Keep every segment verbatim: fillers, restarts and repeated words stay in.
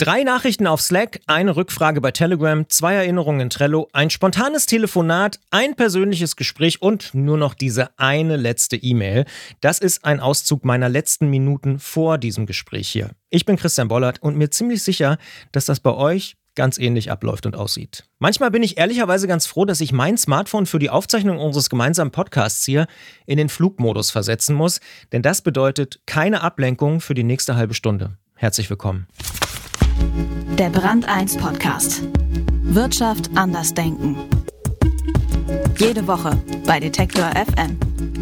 Drei Nachrichten auf Slack, eine Rückfrage bei Telegram, zwei Erinnerungen in Trello, ein spontanes Telefonat, ein persönliches Gespräch und nur noch diese eine letzte E-Mail. Das ist ein Auszug meiner letzten Minuten vor diesem Gespräch hier. Ich bin Christian Bollert und mir ziemlich sicher, dass das bei euch ganz ähnlich abläuft und aussieht. Manchmal bin ich ehrlicherweise ganz froh, dass ich mein Smartphone für die Aufzeichnung unseres gemeinsamen Podcasts hier in den Flugmodus versetzen muss, denn das bedeutet keine Ablenkung für die nächste halbe Stunde. Herzlich willkommen. Der Brand eins Podcast. Wirtschaft anders denken. Jede Woche bei Detektor F M.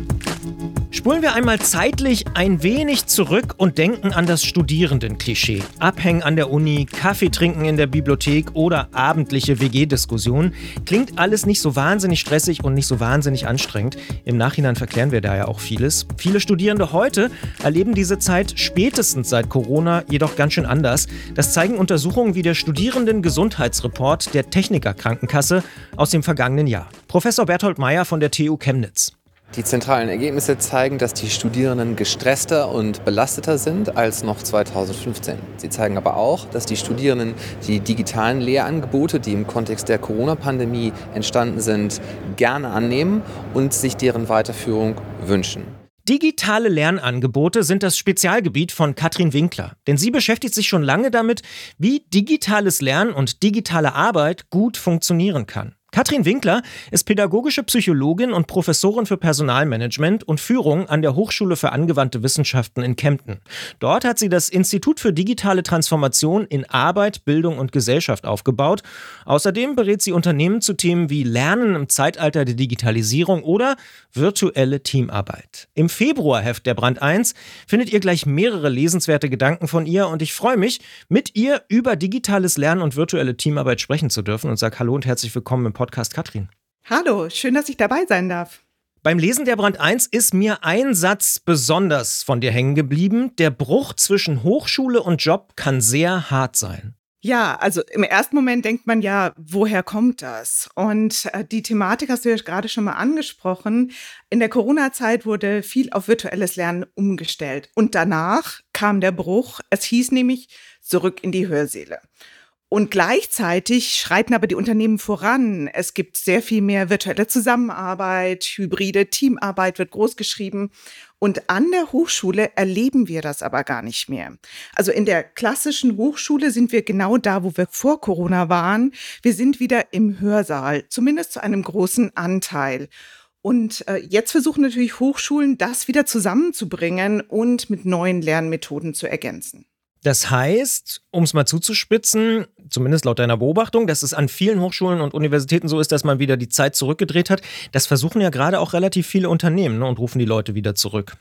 Spulen wir einmal zeitlich ein wenig zurück und denken an das Studierendenklischee. Abhängen an der Uni, Kaffee trinken in der Bibliothek oder abendliche W G-Diskussionen. Klingt alles nicht so wahnsinnig stressig und nicht so wahnsinnig anstrengend. Im Nachhinein verklären wir da ja auch vieles. Viele Studierende heute erleben diese Zeit spätestens seit Corona jedoch ganz schön anders. Das zeigen Untersuchungen wie der Studierendengesundheitsreport der Techniker Krankenkasse aus dem vergangenen Jahr. Professor Berthold Meyer von der T U Chemnitz. Die zentralen Ergebnisse zeigen, dass die Studierenden gestresster und belasteter sind als noch zweitausendfünfzehn. Sie zeigen aber auch, dass die Studierenden die digitalen Lehrangebote, die im Kontext der Corona-Pandemie entstanden sind, gerne annehmen und sich deren Weiterführung wünschen. Digitale Lernangebote sind das Spezialgebiet von Katrin Winkler. Denn sie beschäftigt sich schon lange damit, wie digitales Lernen und digitale Arbeit gut funktionieren kann. Katrin Winkler ist pädagogische Psychologin und Professorin für Personalmanagement und Führung an der Hochschule für angewandte Wissenschaften in Kempten. Dort hat sie das Institut für digitale Transformation in Arbeit, Bildung und Gesellschaft aufgebaut. Außerdem berät sie Unternehmen zu Themen wie Lernen im Zeitalter der Digitalisierung oder virtuelle Teamarbeit. Im Februarheft der Brand eins findet ihr gleich mehrere lesenswerte Gedanken von ihr und ich freue mich, mit ihr über digitales Lernen und virtuelle Teamarbeit sprechen zu dürfen und sage Hallo und herzlich willkommen im Podcast Katrin. Hallo, schön, dass ich dabei sein darf. Beim Lesen der Brand eins ist mir ein Satz besonders von dir hängen geblieben. Der Bruch zwischen Hochschule und Job kann sehr hart sein. Ja, also im ersten Moment denkt man ja, woher kommt das? Und äh, die Thematik hast du ja gerade schon mal angesprochen. In der Corona-Zeit wurde viel auf virtuelles Lernen umgestellt. Und danach kam der Bruch. Es hieß nämlich zurück in die Hörsäle. Und gleichzeitig schreiten aber die Unternehmen voran. Es gibt sehr viel mehr virtuelle Zusammenarbeit, hybride Teamarbeit wird großgeschrieben. Und an der Hochschule erleben wir das aber gar nicht mehr. Also in der klassischen Hochschule sind wir genau da, wo wir vor Corona waren. Wir sind wieder im Hörsaal, zumindest zu einem großen Anteil. Und äh, jetzt versuchen natürlich Hochschulen, das wieder zusammenzubringen und mit neuen Lernmethoden zu ergänzen. Das heißt, um es mal zuzuspitzen, zumindest laut deiner Beobachtung, dass es an vielen Hochschulen und Universitäten so ist, dass man wieder die Zeit zurückgedreht hat. Das versuchen ja gerade auch relativ viele Unternehmen, ne, und rufen die Leute wieder zurück.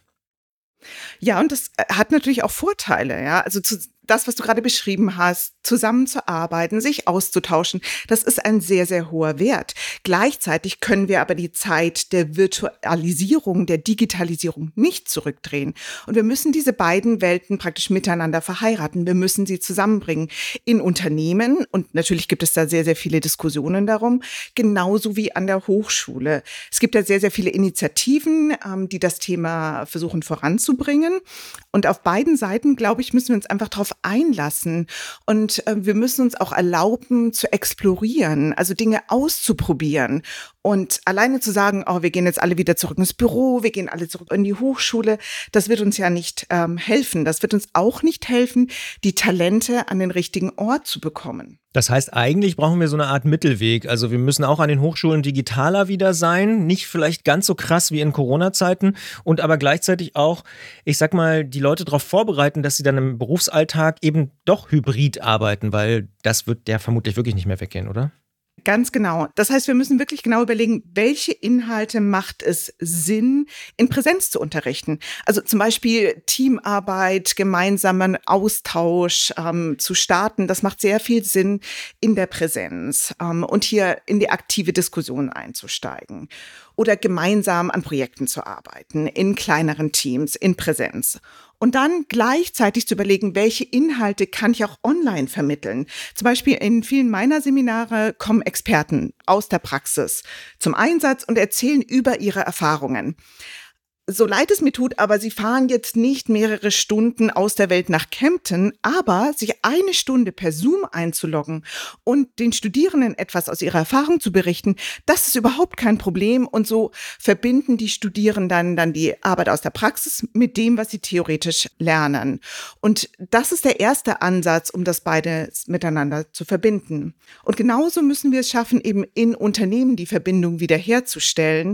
Ja, und das hat natürlich auch Vorteile, ja. Also zu, das, was du gerade beschrieben hast, zusammenzuarbeiten, sich auszutauschen, das ist ein sehr, sehr hoher Wert. Gleichzeitig können wir aber die Zeit der Virtualisierung, der Digitalisierung nicht zurückdrehen. Und wir müssen diese beiden Welten praktisch miteinander verheiraten. Wir müssen sie zusammenbringen in Unternehmen. Und natürlich gibt es da sehr, sehr viele Diskussionen darum, genauso wie an der Hochschule. Es gibt da sehr, sehr viele Initiativen, die das Thema versuchen voranzubringen. Und auf beiden Seiten, glaube ich, müssen wir uns einfach darauf einlassen. Und äh, wir müssen uns auch erlauben, zu explorieren, also Dinge auszuprobieren. Und alleine zu sagen, oh, wir gehen jetzt alle wieder zurück ins Büro, wir gehen alle zurück in die Hochschule, das wird uns ja nicht ähm, helfen. Das wird uns auch nicht helfen, die Talente an den richtigen Ort zu bekommen. Das heißt, eigentlich brauchen wir so eine Art Mittelweg. Also wir müssen auch an den Hochschulen digitaler wieder sein, nicht vielleicht ganz so krass wie in Corona-Zeiten und aber gleichzeitig auch, ich sag mal, die Leute darauf vorbereiten, dass sie dann im Berufsalltag eben doch hybrid arbeiten, weil das wird ja vermutlich wirklich nicht mehr weggehen, oder? Ganz genau. Das heißt, wir müssen wirklich genau überlegen, welche Inhalte macht es Sinn, in Präsenz zu unterrichten. Also zum Beispiel Teamarbeit, gemeinsamen Austausch ähm, zu starten. Das macht sehr viel Sinn in der Präsenz ähm, und hier in die aktive Diskussion einzusteigen. Oder gemeinsam an Projekten zu arbeiten, in kleineren Teams, in Präsenz. Und dann gleichzeitig zu überlegen, welche Inhalte kann ich auch online vermitteln. Zum Beispiel in vielen meiner Seminare kommen Experten aus der Praxis zum Einsatz und erzählen über ihre Erfahrungen. so leid es mir tut, aber sie fahren jetzt nicht mehrere Stunden aus der Welt nach Kempten, aber sich eine Stunde per Zoom einzuloggen und den Studierenden etwas aus ihrer Erfahrung zu berichten, das ist überhaupt kein Problem. Und so verbinden die Studierenden dann die Arbeit aus der Praxis mit dem, was sie theoretisch lernen. Und das ist der erste Ansatz, um das beides miteinander zu verbinden. Und genauso müssen wir es schaffen, eben in Unternehmen die Verbindung wiederherzustellen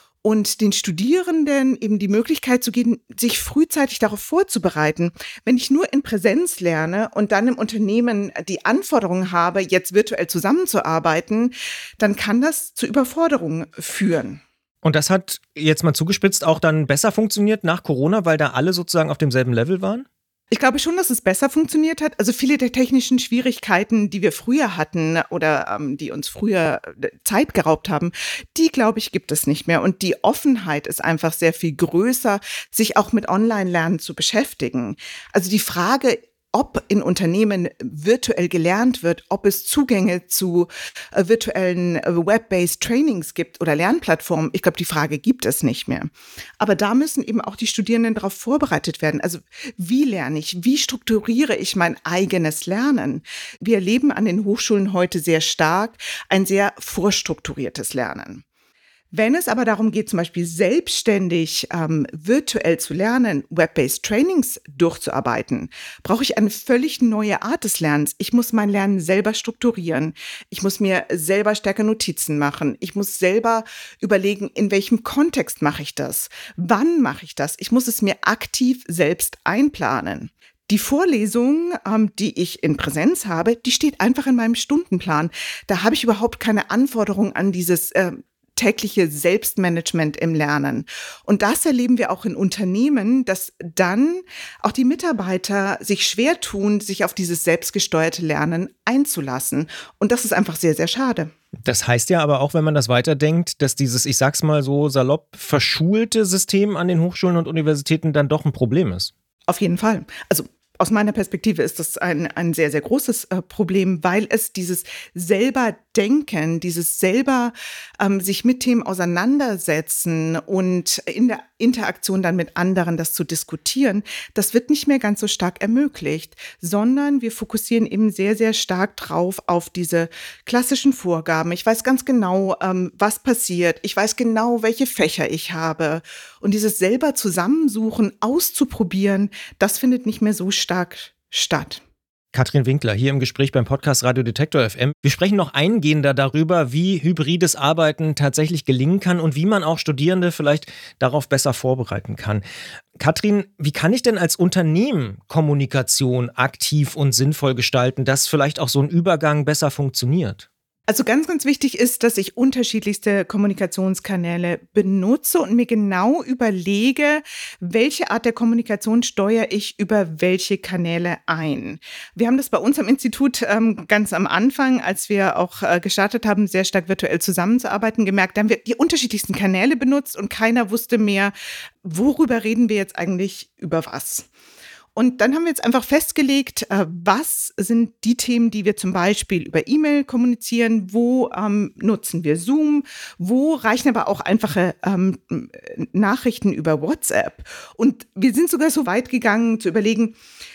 und den Studierenden eben die Möglichkeit zu geben, sich frühzeitig darauf vorzubereiten. Wenn ich nur in Präsenz lerne und dann im Unternehmen die Anforderungen habe, jetzt virtuell zusammenzuarbeiten, dann kann das zu Überforderungen führen. Und das hat jetzt mal zugespitzt auch dann besser funktioniert nach Corona, weil da alle sozusagen auf demselben Level waren? Ich glaube schon, dass es besser funktioniert hat. Also viele der technischen Schwierigkeiten, die wir früher hatten oder ähm, die uns früher Zeit geraubt haben, die, glaube ich, gibt es nicht mehr. Und die Offenheit ist einfach sehr viel größer, sich auch mit Online-Lernen zu beschäftigen. Also die Frage, ob in Unternehmen virtuell gelernt wird, ob es Zugänge zu äh, virtuellen äh, Web-based Trainings gibt oder Lernplattformen, ich glaube, die Frage gibt es nicht mehr. Aber da müssen eben auch die Studierenden darauf vorbereitet werden. Also wie lerne ich, wie strukturiere ich mein eigenes Lernen? Wir erleben an den Hochschulen heute sehr stark ein sehr vorstrukturiertes Lernen. Wenn es aber darum geht, zum Beispiel selbstständig ähm, virtuell zu lernen, Web-based Trainings durchzuarbeiten, brauche ich eine völlig neue Art des Lernens. Ich muss mein Lernen selber strukturieren. Ich muss mir selber stärker Notizen machen. Ich muss selber überlegen, in welchem Kontext mache ich das? Wann mache ich das? Ich muss es mir aktiv selbst einplanen. Die Vorlesung, ähm, die ich in Präsenz habe, die steht einfach in meinem Stundenplan. Da habe ich überhaupt keine Anforderung an dieses äh, tägliche Selbstmanagement im Lernen. Und das erleben wir auch in Unternehmen, dass dann auch die Mitarbeiter sich schwer tun, sich auf dieses selbstgesteuerte Lernen einzulassen. Und das ist einfach sehr, sehr schade. Das heißt ja aber auch, wenn man das weiterdenkt, dass dieses, ich sag's mal so salopp, verschulte System an den Hochschulen und Universitäten dann doch ein Problem ist. Auf jeden Fall. Also aus meiner Perspektive ist das ein, ein sehr, sehr großes äh, Problem, weil es dieses selber Denken, dieses selber ähm, sich mit Themen auseinandersetzen und in der Interaktion dann mit anderen das zu diskutieren, das wird nicht mehr ganz so stark ermöglicht, sondern wir fokussieren eben sehr, sehr stark drauf auf diese klassischen Vorgaben. Ich weiß ganz genau, ähm, was passiert. Ich weiß genau, welche Fächer ich habe. Und dieses selber Zusammensuchen, auszuprobieren, das findet nicht mehr so stark statt. Katrin Winkler hier im Gespräch beim Podcast Radio Detektor F M. Wir sprechen noch eingehender darüber, wie hybrides Arbeiten tatsächlich gelingen kann und wie man auch Studierende vielleicht darauf besser vorbereiten kann. Katrin, wie kann ich denn als Unternehmen Kommunikation aktiv und sinnvoll gestalten, dass vielleicht auch so ein Übergang besser funktioniert? Also ganz, ganz wichtig ist, dass ich unterschiedlichste Kommunikationskanäle benutze und mir genau überlege, welche Art der Kommunikation steuere ich über welche Kanäle ein. Wir haben das bei uns am Institut ähm, ganz am Anfang, als wir auch äh, gestartet haben, sehr stark virtuell zusammenzuarbeiten, gemerkt, da haben wir die unterschiedlichsten Kanäle benutzt und keiner wusste mehr, worüber reden wir jetzt eigentlich über was. Und dann haben wir jetzt einfach festgelegt, was sind die Themen, die wir zum Beispiel über E-Mail kommunizieren, wo ähm, nutzen wir Zoom, wo reichen aber auch einfache ähm, Nachrichten über WhatsApp. Und wir sind sogar so weit gegangen zu überlegen,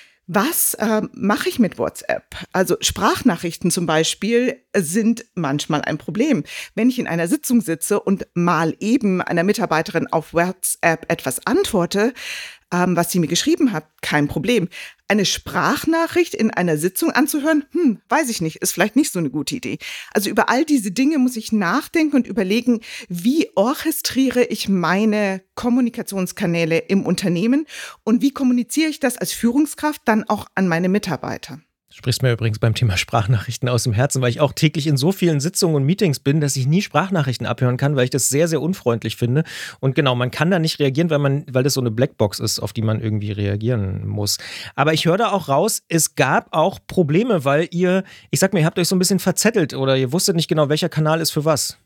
was äh, mache ich mit WhatsApp? Also Sprachnachrichten zum Beispiel sind manchmal ein Problem. Wenn ich in einer Sitzung sitze und mal eben einer Mitarbeiterin auf WhatsApp etwas antworte, ähm, was sie mir geschrieben hat, kein Problem. Eine Sprachnachricht in einer Sitzung anzuhören, hm, weiß ich nicht, ist vielleicht nicht so eine gute Idee. Also über all diese Dinge muss ich nachdenken und überlegen, wie orchestriere ich meine Kommunikationskanäle im Unternehmen und wie kommuniziere ich das als Führungskraft dann auch an meine Mitarbeiter. Sprichst mir übrigens beim Thema Sprachnachrichten aus dem Herzen, weil ich auch täglich in so vielen Sitzungen und Meetings bin, dass ich nie Sprachnachrichten abhören kann, weil ich das sehr, sehr unfreundlich finde. Und genau, man kann da nicht reagieren, weil man, weil das so eine Blackbox ist, auf die man irgendwie reagieren muss. Aber ich höre da auch raus, es gab auch Probleme, weil ihr, ich sag mir, ihr habt euch so ein bisschen verzettelt oder ihr wusstet nicht genau, welcher Kanal ist für was.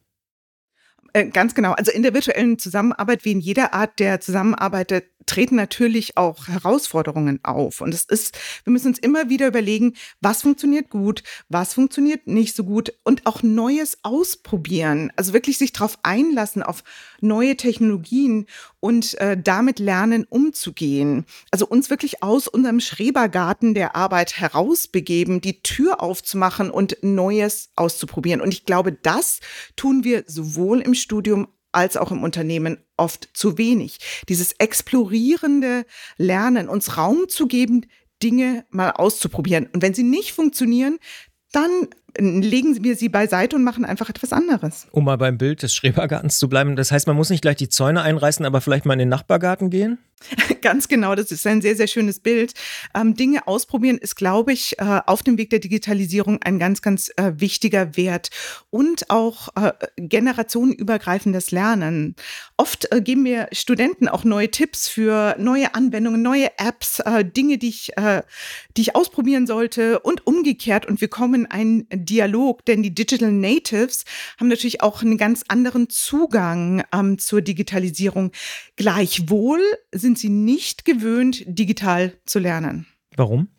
Ganz genau. Also in der virtuellen Zusammenarbeit, wie in jeder Art der Zusammenarbeit, treten natürlich auch Herausforderungen auf. Und es ist, wir müssen uns immer wieder überlegen, was funktioniert gut, was funktioniert nicht so gut und auch Neues ausprobieren. Also wirklich sich darauf einlassen, auf neue Technologien und äh, damit lernen, umzugehen. Also uns wirklich aus unserem Schrebergarten der Arbeit herausbegeben, die Tür aufzumachen und Neues auszuprobieren. Und ich glaube, das tun wir sowohl im Studium als auch im Unternehmen oft zu wenig. Dieses explorierende Lernen, uns Raum zu geben, Dinge mal auszuprobieren. Und wenn sie nicht funktionieren, dann legen wir sie beiseite und machen einfach etwas anderes. Um mal beim Bild des Schrebergartens zu bleiben, das heißt, man muss nicht gleich die Zäune einreißen, aber vielleicht mal in den Nachbargarten gehen? Ganz genau, das ist ein sehr, sehr schönes Bild. Ähm, Dinge ausprobieren ist, glaube ich, äh, auf dem Weg der Digitalisierung ein ganz, ganz äh, wichtiger Wert. Und auch äh, generationenübergreifendes Lernen. Oft äh, geben mir Studenten auch neue Tipps für neue Anwendungen, neue Apps, äh, Dinge, die ich, äh, die ich ausprobieren sollte und umgekehrt. Und wir kommen in einen Dialog, denn die Digital Natives haben natürlich auch einen ganz anderen Zugang ähm, zur Digitalisierung. Gleichwohl sind sie nicht gewöhnt, digital zu lernen. Warum?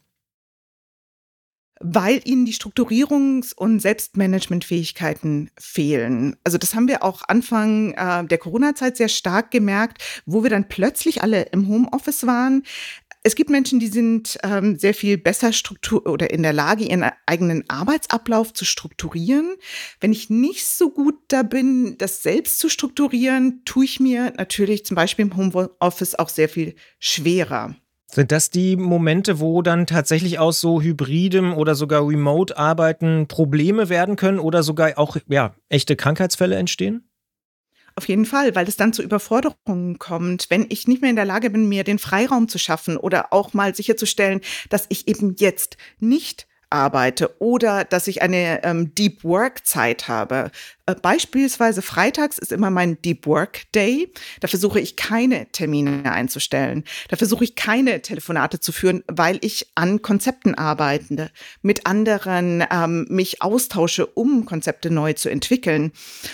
Weil ihnen die Strukturierungs- und Selbstmanagementfähigkeiten fehlen. Also das haben wir auch Anfang äh, der Corona-Zeit sehr stark gemerkt, wo wir dann plötzlich alle im Homeoffice waren. Es gibt Menschen, die sind ähm, sehr viel besser struktur oder in der Lage, ihren eigenen Arbeitsablauf zu strukturieren. Wenn ich nicht so gut da bin, das selbst zu strukturieren, tue ich mir natürlich zum Beispiel im Homeoffice auch sehr viel schwerer. Sind das die Momente, wo dann tatsächlich aus so hybridem oder sogar Remote-Arbeiten Probleme werden können oder sogar auch ja, echte Krankheitsfälle entstehen? Auf jeden Fall, weil es dann zu Überforderungen kommt, wenn ich nicht mehr in der Lage bin, mir den Freiraum zu schaffen oder auch mal sicherzustellen, dass ich eben jetzt nicht arbeite oder dass ich eine ähm, Deep Work Zeit habe. Äh, beispielsweise freitags ist immer mein Deep Work Day. Da versuche ich keine Termine einzustellen. Da versuche ich keine Telefonate zu führen, weil ich an Konzepten arbeite, mit anderen ähm, mich austausche, um Konzepte neu zu entwickeln.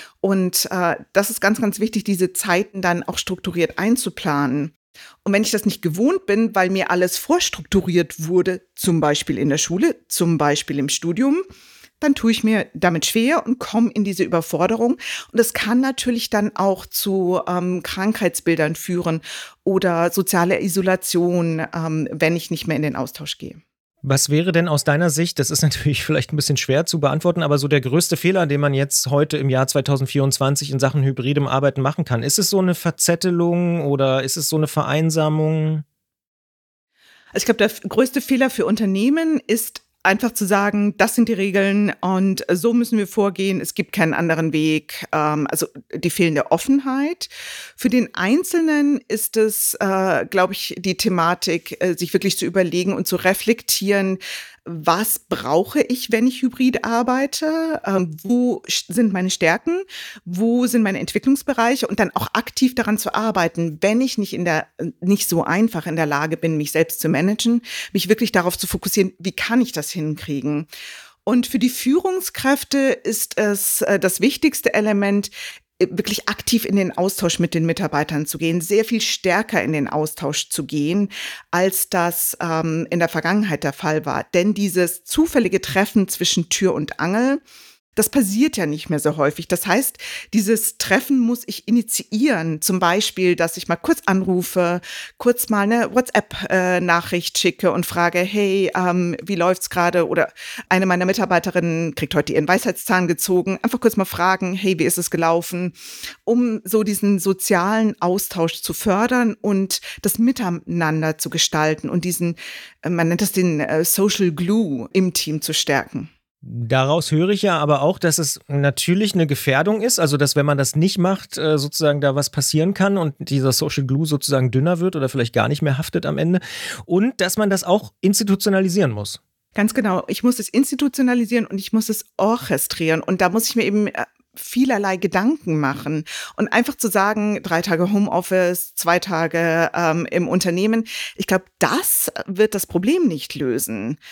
Und äh, das ist ganz, ganz wichtig, diese Zeiten dann auch strukturiert einzuplanen. Und wenn ich das nicht gewohnt bin, weil mir alles vorstrukturiert wurde, zum Beispiel in der Schule, zum Beispiel im Studium, dann tue ich mir damit schwer und komme in diese Überforderung. Und das kann natürlich dann auch zu ähm, Krankheitsbildern führen oder soziale Isolation, ähm, wenn ich nicht mehr in den Austausch gehe. Was wäre denn aus deiner Sicht, das ist natürlich vielleicht ein bisschen schwer zu beantworten, aber so der größte Fehler, den man jetzt heute im Jahr zwanzig vierundzwanzig in Sachen hybridem Arbeiten machen kann? Ist es so eine Verzettelung oder ist es so eine Vereinsamung? Also ich glaube, der größte Fehler für Unternehmen ist einfach zu sagen, das sind die Regeln und so müssen wir vorgehen. Es gibt keinen anderen Weg. Ähm, also die fehlende Offenheit. Für den Einzelnen ist es, äh, glaube ich, die Thematik, äh, sich wirklich zu überlegen und zu reflektieren, was brauche ich, wenn ich hybrid arbeite? Ähm, wo sind meine Stärken? Wo sind meine Entwicklungsbereiche? Und dann auch aktiv daran zu arbeiten, wenn ich nicht in der, nicht so einfach in der Lage bin, mich selbst zu managen, mich wirklich darauf zu fokussieren, wie kann ich das hinkriegen? Und für die Führungskräfte ist es äh, das wichtigste Element, wirklich aktiv in den Austausch mit den Mitarbeitern zu gehen, sehr viel stärker in den Austausch zu gehen, als das ähm, in der Vergangenheit der Fall war. Denn dieses zufällige Treffen zwischen Tür und Angel, das passiert ja nicht mehr so häufig. Das heißt, dieses Treffen muss ich initiieren. Zum Beispiel, dass ich mal kurz anrufe, kurz mal eine WhatsApp-Nachricht schicke und frage, hey, ähm, wie läuft's gerade? Oder eine meiner Mitarbeiterinnen kriegt heute ihren Weisheitszahn gezogen. Einfach kurz mal fragen, hey, wie ist es gelaufen? Um so diesen sozialen Austausch zu fördern und das Miteinander zu gestalten und diesen, man nennt das den äh, Social Glue im Team zu stärken. Daraus höre ich ja aber auch, dass es natürlich eine Gefährdung ist, also dass wenn man das nicht macht, sozusagen da was passieren kann und dieser Social Glue sozusagen dünner wird oder vielleicht gar nicht mehr haftet am Ende und dass man das auch institutionalisieren muss. Ganz genau, ich muss es institutionalisieren und ich muss es orchestrieren und da muss ich mir eben vielerlei Gedanken machen und einfach zu sagen, drei Tage Homeoffice, zwei Tage ähm, im Unternehmen, ich glaube, das wird das Problem nicht lösen.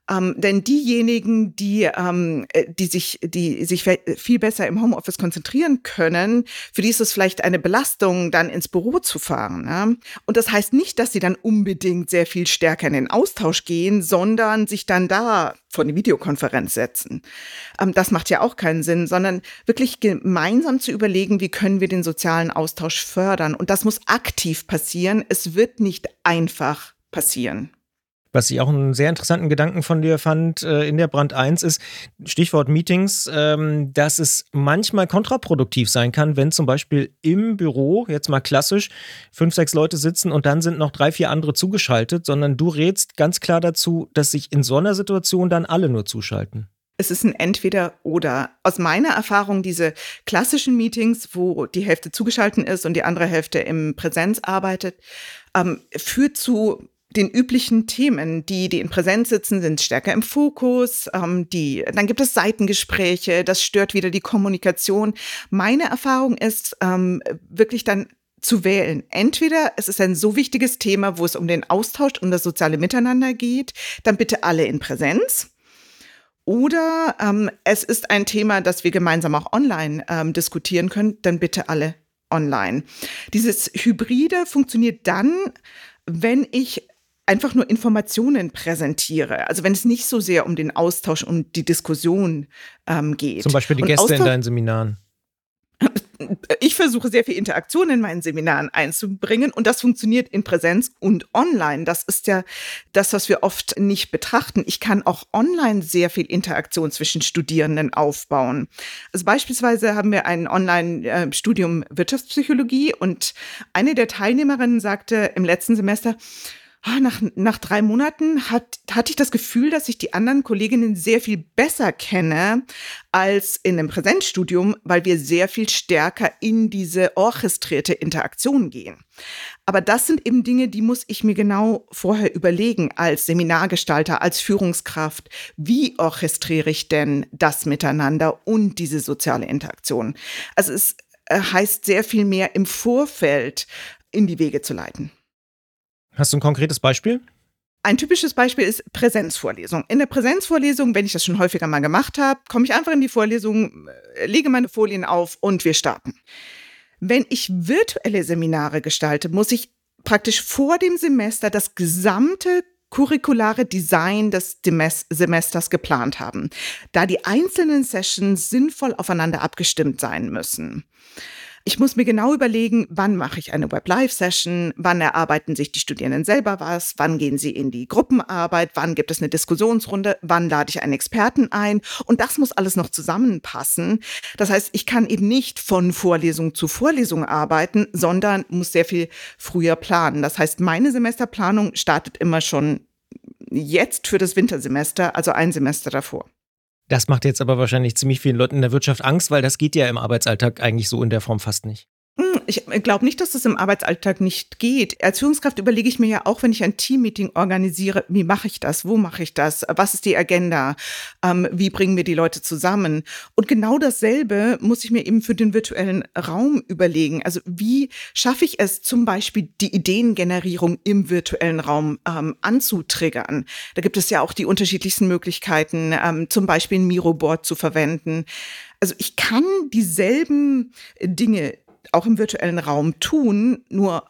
Ähm, denn diejenigen, die, ähm, die, sich, die sich viel besser im Homeoffice konzentrieren können, für die ist es vielleicht eine Belastung, dann ins Büro zu fahren. Ne? Und das heißt nicht, dass sie dann unbedingt sehr viel stärker in den Austausch gehen, sondern sich dann da vor eine Videokonferenz setzen. Ähm, das macht ja auch keinen Sinn, sondern wirklich gemeinsam zu überlegen, wie können wir den sozialen Austausch fördern. Und das muss aktiv passieren. Es wird nicht einfach passieren. Was ich auch einen sehr interessanten Gedanken von dir fand äh, in der Brand eins ist, Stichwort Meetings, ähm, dass es manchmal kontraproduktiv sein kann, wenn zum Beispiel im Büro, jetzt mal klassisch, fünf, sechs Leute sitzen und dann sind noch drei, vier andere zugeschaltet, sondern du rätst ganz klar dazu, dass sich in so einer Situation dann alle nur zuschalten. Es ist ein Entweder-Oder. Aus meiner Erfahrung, diese klassischen Meetings, wo die Hälfte zugeschaltet ist und die andere Hälfte im Präsenz arbeitet, ähm, führt zu den üblichen Themen. Die, die in Präsenz sitzen, sind stärker im Fokus. Ähm, die, dann gibt es Seitengespräche, das stört wieder die Kommunikation. Meine Erfahrung ist, ähm, wirklich dann zu wählen. Entweder es ist ein so wichtiges Thema, wo es um den Austausch, um das soziale Miteinander geht, dann bitte alle in Präsenz. Oder ähm, es ist ein Thema, das wir gemeinsam auch online ähm, diskutieren können, dann bitte alle online. Dieses Hybride funktioniert dann, wenn ich einfach nur Informationen präsentiere. Also wenn es nicht so sehr um den Austausch, um die Diskussion ähm, geht. Zum Beispiel die Und Gäste Austausch- in deinen Seminaren. Ich versuche sehr viel Interaktion in meinen Seminaren einzubringen und das funktioniert in Präsenz und online. Das ist ja das, was wir oft nicht betrachten. Ich kann auch online sehr viel Interaktion zwischen Studierenden aufbauen. Also beispielsweise haben wir ein Online-Studium Wirtschaftspsychologie und eine der Teilnehmerinnen sagte im letzten Semester, Nach, nach drei Monaten hat, hatte ich das Gefühl, dass ich die anderen Kolleginnen sehr viel besser kenne als in einem Präsenzstudium, weil wir sehr viel stärker in diese orchestrierte Interaktion gehen. Aber das sind eben Dinge, die muss ich mir genau vorher überlegen als Seminargestalter, als Führungskraft. Wie orchestriere ich denn das Miteinander und diese soziale Interaktion? Also es heißt sehr viel mehr im Vorfeld in die Wege zu leiten. Hast du ein konkretes Beispiel? Ein typisches Beispiel ist Präsenzvorlesung. In der Präsenzvorlesung, wenn ich das schon häufiger mal gemacht habe, komme ich einfach in die Vorlesung, lege meine Folien auf und wir starten. Wenn ich virtuelle Seminare gestalte, muss ich praktisch vor dem Semester das gesamte curriculare Design des Semesters geplant haben, da die einzelnen Sessions sinnvoll aufeinander abgestimmt sein müssen. Ich muss mir genau überlegen, wann mache ich eine Web-Live-Session, wann erarbeiten sich die Studierenden selber was, wann gehen sie in die Gruppenarbeit, wann gibt es eine Diskussionsrunde, wann lade ich einen Experten ein. Und das muss alles noch zusammenpassen. Das heißt, ich kann eben nicht von Vorlesung zu Vorlesung arbeiten, sondern muss sehr viel früher planen. Das heißt, meine Semesterplanung startet immer schon jetzt für das Wintersemester, also ein Semester davor. Das macht jetzt aber wahrscheinlich ziemlich vielen Leuten in der Wirtschaft Angst, weil das geht ja im Arbeitsalltag eigentlich so in der Form fast nicht. Ich glaube nicht, dass das im Arbeitsalltag nicht geht. Als Führungskraft überlege ich mir ja auch, wenn ich ein Teammeeting organisiere, wie mache ich das, wo mache ich das, was ist die Agenda, ähm, wie bringen wir die Leute zusammen? Und genau dasselbe muss ich mir eben für den virtuellen Raum überlegen. Also wie schaffe ich es zum Beispiel, die Ideengenerierung im virtuellen Raum ähm, anzutriggern? Da gibt es ja auch die unterschiedlichsten Möglichkeiten, ähm, zum Beispiel ein Miro-Board zu verwenden. Also ich kann dieselben Dinge auch im virtuellen Raum tun, nur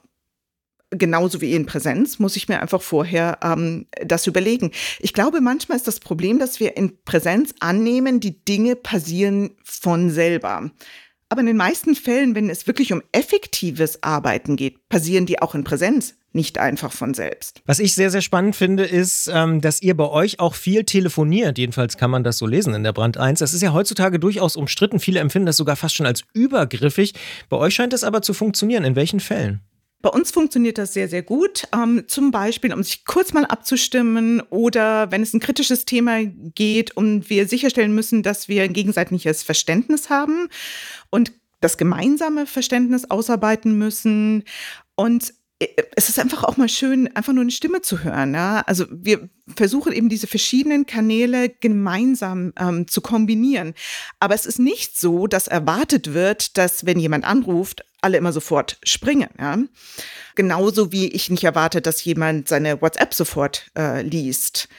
genauso wie in Präsenz muss ich mir einfach vorher ähm, das überlegen. Ich glaube, manchmal ist das Problem, dass wir in Präsenz annehmen, die Dinge passieren von selber. Aber in den meisten Fällen, wenn es wirklich um effektives Arbeiten geht, passieren die auch in Präsenz, nicht einfach von selbst. Was ich sehr, sehr spannend finde, ist, dass ihr bei euch auch viel telefoniert. Jedenfalls kann man das so lesen in der Brand eins. Das ist ja heutzutage durchaus umstritten. Viele empfinden das sogar fast schon als übergriffig. Bei euch scheint es aber zu funktionieren. In welchen Fällen? Bei uns funktioniert das sehr, sehr gut. Ähm, zum Beispiel, um sich kurz mal abzustimmen oder wenn es ein kritisches Thema geht und wir sicherstellen müssen, dass wir ein gegenseitiges Verständnis haben und das gemeinsame Verständnis ausarbeiten müssen. Und es ist einfach auch mal schön, einfach nur eine Stimme zu hören. Ja? Also wir versuchen eben diese verschiedenen Kanäle gemeinsam ähm, zu kombinieren. Aber es ist nicht so, dass erwartet wird, dass wenn jemand anruft, alle immer sofort springen. Ja? Genauso wie ich nicht erwarte, dass jemand seine WhatsApp sofort äh, liest.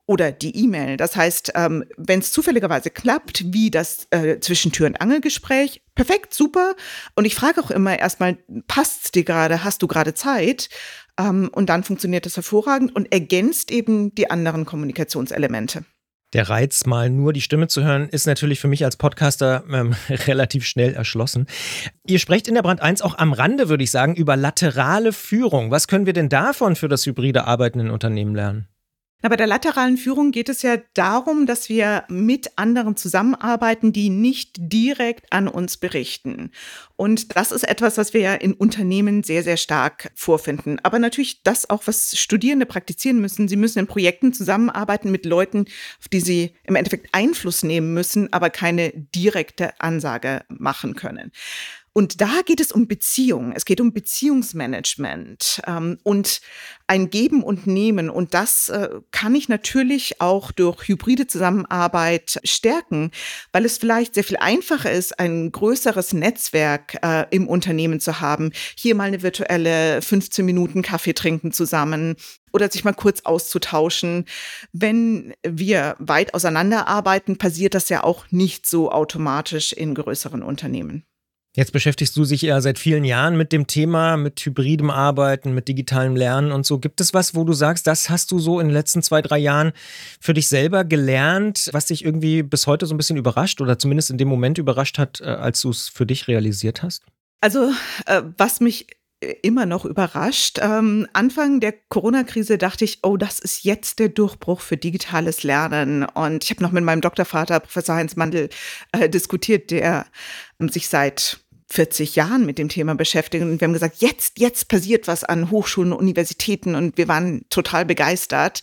oder die E-Mail. Das heißt, ähm, wenn es zufälligerweise klappt, wie das äh, Zwischentür- und Angelgespräch, perfekt, super. Und ich frage auch immer erstmal, passt's dir gerade, hast du gerade Zeit? Ähm, und dann funktioniert das hervorragend und ergänzt eben die anderen Kommunikationselemente. Der Reiz, mal nur die Stimme zu hören, ist natürlich für mich als Podcaster ähm, relativ schnell erschlossen. Ihr sprecht in der Brand eins auch am Rande, würde ich sagen, über laterale Führung. Was können wir denn davon für das hybride Arbeiten in Unternehmen lernen? Na, bei der lateralen Führung geht es ja darum, dass wir mit anderen zusammenarbeiten, die nicht direkt an uns berichten. Und das ist etwas, was wir ja in Unternehmen sehr, sehr stark vorfinden. Aber natürlich das auch, was Studierende praktizieren müssen. Sie müssen in Projekten zusammenarbeiten mit Leuten, auf die sie im Endeffekt Einfluss nehmen müssen, aber keine direkte Ansage machen können. Und da geht es um Beziehungen. Es geht um Beziehungsmanagement ähm, und ein Geben und Nehmen. Und das äh, kann ich natürlich auch durch hybride Zusammenarbeit stärken, weil es vielleicht sehr viel einfacher ist, ein größeres Netzwerk äh, im Unternehmen zu haben. Hier mal eine virtuelle fünfzehn Minuten Kaffee trinken zusammen oder sich mal kurz auszutauschen. Wenn wir weit auseinanderarbeiten, passiert das ja auch nicht so automatisch in größeren Unternehmen. Jetzt beschäftigst du dich ja seit vielen Jahren mit dem Thema, mit hybridem Arbeiten, mit digitalem Lernen und so. Gibt es was, wo du sagst, das hast du so in den letzten zwei, drei Jahren für dich selber gelernt, was dich irgendwie bis heute so ein bisschen überrascht oder zumindest in dem Moment überrascht hat, als du es für dich realisiert hast? Also, äh, was mich immer noch überrascht. Ähm, Anfang der Corona-Krise dachte ich, oh, das ist jetzt der Durchbruch für digitales Lernen. Und ich habe noch mit meinem Doktorvater, Professor Heinz Mandl, äh, diskutiert, der ähm, sich seit vierzig Jahren mit dem Thema beschäftigt. Und wir haben gesagt, jetzt, jetzt passiert was an Hochschulen und Universitäten. Und wir waren total begeistert.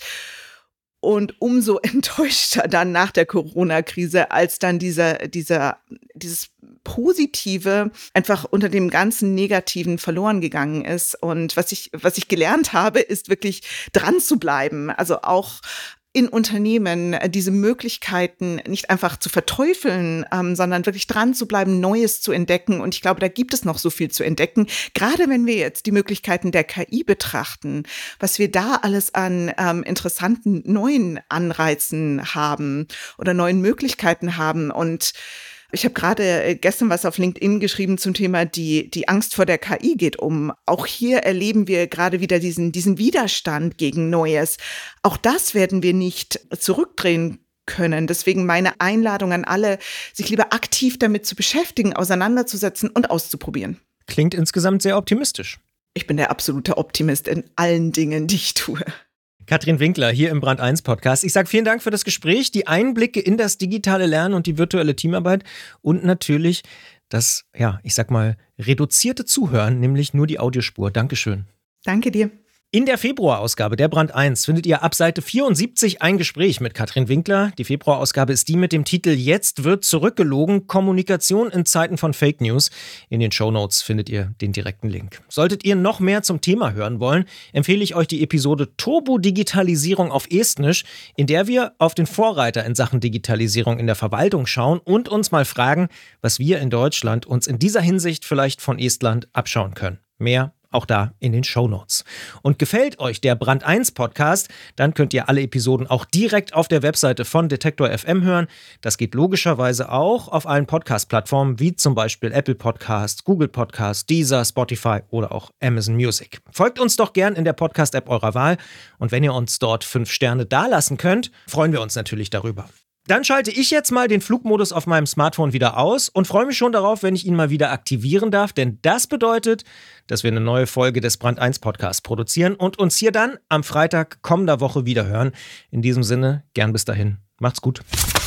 Und umso enttäuschter dann nach der Corona-Krise, als dann dieser, dieser, dieses Positive einfach unter dem ganzen Negativen verloren gegangen ist. Und was ich, was ich gelernt habe, ist wirklich dran zu bleiben. Also auch in Unternehmen diese Möglichkeiten nicht einfach zu verteufeln, ähm, sondern wirklich dran zu bleiben, Neues zu entdecken. Und ich glaube, da gibt es noch so viel zu entdecken. Gerade wenn wir jetzt die Möglichkeiten der K I betrachten, was wir da alles an ähm, interessanten neuen Anreizen haben oder neuen Möglichkeiten haben. Und ich habe gerade gestern was auf LinkedIn geschrieben zum Thema, die, die Angst vor der K I geht um. Auch hier erleben wir gerade wieder diesen, diesen Widerstand gegen Neues. Auch das werden wir nicht zurückdrehen können. Deswegen meine Einladung an alle, sich lieber aktiv damit zu beschäftigen, auseinanderzusetzen und auszuprobieren. Klingt insgesamt sehr optimistisch. Ich bin der absolute Optimist in allen Dingen, die ich tue. Katrin Winkler hier im Brand eins Podcast. Ich sage vielen Dank für das Gespräch, die Einblicke in das digitale Lernen und die virtuelle Teamarbeit und natürlich das, ja, ich sag mal, reduzierte Zuhören, nämlich nur die Audiospur. Dankeschön. Danke dir. In der Februarausgabe der Brand eins findet ihr ab Seite vierundsiebzig ein Gespräch mit Katrin Winkler. Die Februarausgabe ist die mit dem Titel Jetzt wird zurückgelogen, Kommunikation in Zeiten von Fake News. In den Shownotes findet ihr den direkten Link. Solltet ihr noch mehr zum Thema hören wollen, empfehle ich euch die Episode Turbo-Digitalisierung auf Estnisch, in der wir auf den Vorreiter in Sachen Digitalisierung in der Verwaltung schauen und uns mal fragen, was wir in Deutschland uns in dieser Hinsicht vielleicht von Estland abschauen können. Mehr auch da in den Shownotes. Und gefällt euch der Brand eins Podcast, dann könnt ihr alle Episoden auch direkt auf der Webseite von Detektor F M hören. Das geht logischerweise auch auf allen Podcast-Plattformen, wie zum Beispiel Apple Podcast, Google Podcast, Deezer, Spotify oder auch Amazon Music. Folgt uns doch gern in der Podcast-App eurer Wahl. Und wenn ihr uns dort fünf Sterne dalassen könnt, freuen wir uns natürlich darüber. Dann schalte ich jetzt mal den Flugmodus auf meinem Smartphone wieder aus und freue mich schon darauf, wenn ich ihn mal wieder aktivieren darf, denn das bedeutet, dass wir eine neue Folge des Brand eins Podcasts produzieren und uns hier dann am Freitag kommender Woche wieder hören. In diesem Sinne, gern bis dahin. Macht's gut.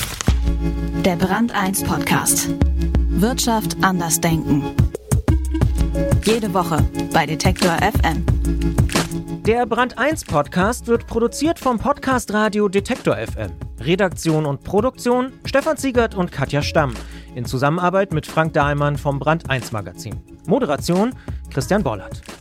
Der Brand eins Podcast. Wirtschaft anders denken. Jede Woche bei Detektor F M. Der Brand eins Podcast wird produziert vom Podcast Radio Detektor F M. Redaktion und Produktion Stefan Ziegert und Katja Stamm. In Zusammenarbeit mit Frank Dahlmann vom Brand eins Magazin. Moderation Christian Bollert.